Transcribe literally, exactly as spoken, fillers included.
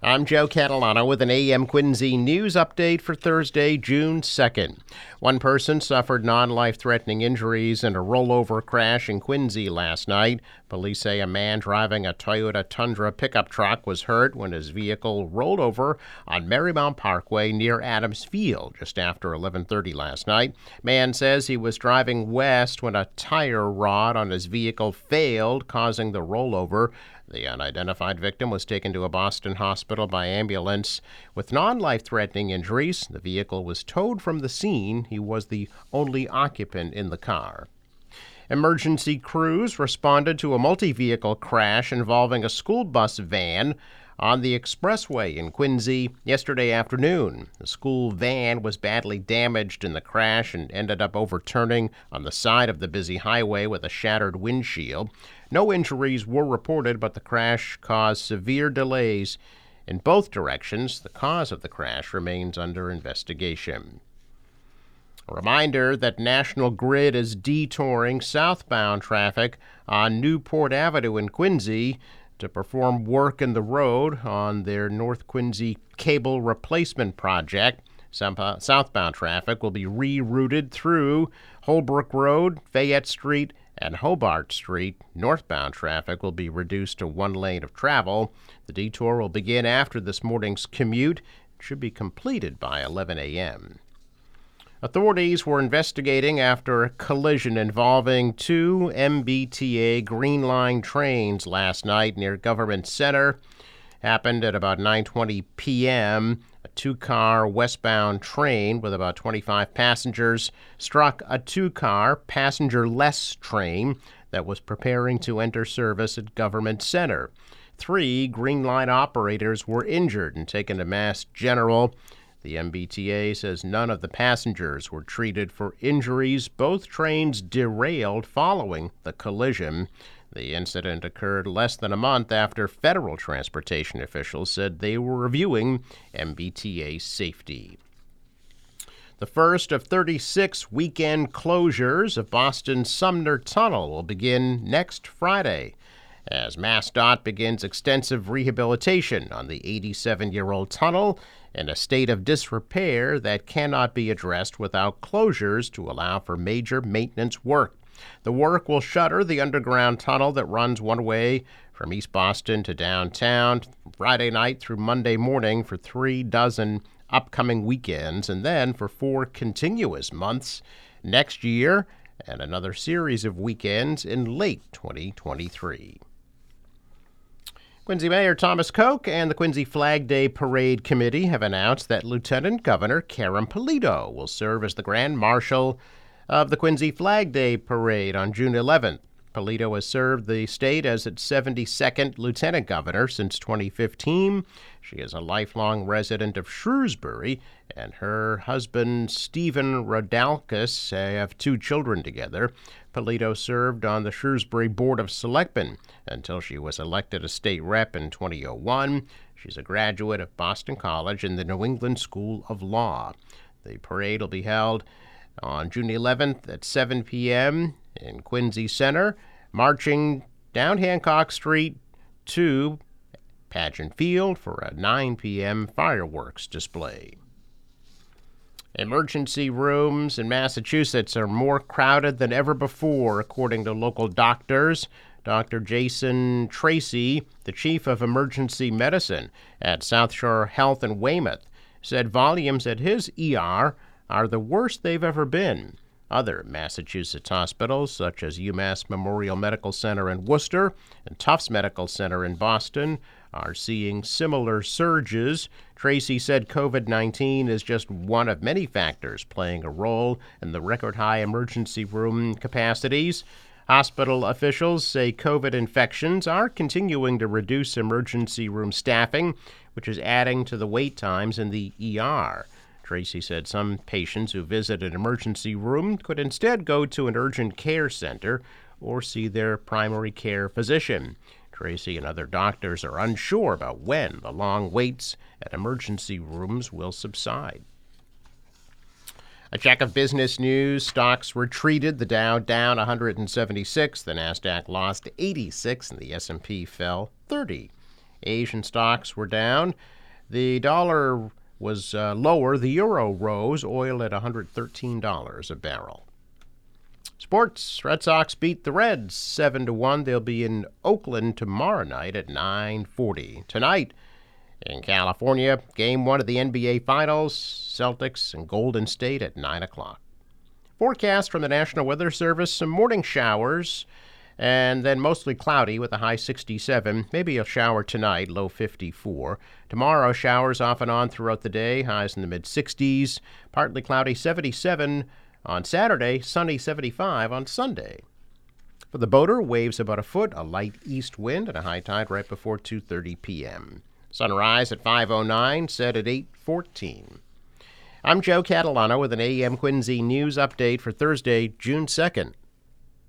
I'm Joe Catalano with an A M Quincy news update for Thursday, June second. One person suffered non-life-threatening injuries in a rollover crash in Quincy last night. Police say a man driving a Toyota Tundra pickup truck was hurt when his vehicle rolled over on Marymount Parkway near Adams Field just after eleven thirty last night. Man says he was driving west when a tire rod on his vehicle failed, causing the rollover. The unidentified victim was taken to a Boston hospital by ambulance with non-life-threatening injuries. The vehicle was towed from the scene. He was the only occupant in the car. Emergency crews responded to a multi-vehicle crash involving a school bus van on the expressway in Quincy yesterday afternoon. The school van was badly damaged in the crash and ended up overturning on the side of the busy highway with a shattered windshield. No injuries were reported, but the crash caused severe delays in both directions. The cause of the crash remains under investigation. A reminder that National Grid is detouring southbound traffic on Newport Avenue in Quincy to perform work in the road on their North Quincy cable replacement project. Some, uh, southbound traffic will be rerouted through Holbrook Road, Fayette Street, and Hobart Street. Northbound traffic will be reduced to one lane of travel. The detour will begin after this morning's commute. It should be completed by eleven a.m. Authorities were investigating after a collision involving two M B T A Green Line trains last night near Government Center. Happened at about nine twenty p.m. A two-car westbound train with about twenty-five passengers struck a two-car passenger-less train that was preparing to enter service at Government Center. Three Green Line operators were injured and taken to Mass General. The M B T A says none of the passengers were treated for injuries. Both trains derailed following the collision. The incident occurred less than a month after federal transportation officials said they were reviewing M B T A safety. The first of thirty-six weekend closures of Boston's Sumner Tunnel will begin next Friday, as MassDOT begins extensive rehabilitation on the eighty-seven-year-old tunnel in a state of disrepair that cannot be addressed without closures to allow for major maintenance work. The work will shutter the underground tunnel that runs one way from East Boston to downtown Friday night through Monday morning for three dozen upcoming weekends, and then for four continuous months next year, and another series of weekends in late twenty twenty-three. Quincy Mayor Thomas Koch and the Quincy Flag Day Parade Committee have announced that Lieutenant Governor Karen Polito will serve as the Grand Marshal of the Quincy Flag Day Parade on June eleventh. Polito has served the state as its seventy-second lieutenant governor since twenty fifteen. She is a lifelong resident of Shrewsbury, and her husband, Stephen Rodalkis, have two children together. Polito served on the Shrewsbury Board of Selectmen until she was elected a state rep in two thousand one. She's a graduate of Boston College and the New England School of Law. The parade will be held on June eleventh at seven p.m. in Quincy Center, marching down Hancock Street to Pageant Field for a nine p.m. fireworks display. Emergency rooms in Massachusetts are more crowded than ever before, according to local doctors. Doctor Jason Tracy, the chief of emergency medicine at South Shore Health in Weymouth, said volumes at his E R are the worst they've ever been. Other Massachusetts hospitals, such as UMass Memorial Medical Center in Worcester and Tufts Medical Center in Boston, are seeing similar surges. Tracy said COVID nineteen is just one of many factors playing a role in the record-high emergency room capacities. Hospital officials say COVID infections are continuing to reduce emergency room staffing, which is adding to the wait times in the E R. Tracy said some patients who visit an emergency room could instead go to an urgent care center or see their primary care physician. Tracy and other doctors are unsure about when the long waits at emergency rooms will subside. A check of business news. Stocks retreated. The Dow down one hundred seventy-six. The Nasdaq lost eighty-six, and the S and P fell thirty. Asian stocks were down. The dollar was uh, lower. The euro rose, oil at one hundred thirteen dollars a barrel. Sports, Red Sox beat the Reds seven to one. They'll be in Oakland tomorrow night at nine forty. Tonight in California, game one of the N B A Finals, Celtics and Golden State at nine o'clock. Forecast from the National Weather Service, some morning showers and then mostly cloudy with a high sixty-seven. Maybe a shower tonight, low fifty-four. Tomorrow, showers off and on throughout the day, highs in the mid-sixties. Partly cloudy, seventy-seven on Saturday, sunny seventy-five on Sunday. For the boater, waves about a foot, a light east wind, and a high tide right before two thirty p.m. Sunrise at five oh nine, set at eight fourteen. I'm Joe Catalano with an A M Quincy News update for Thursday, June second.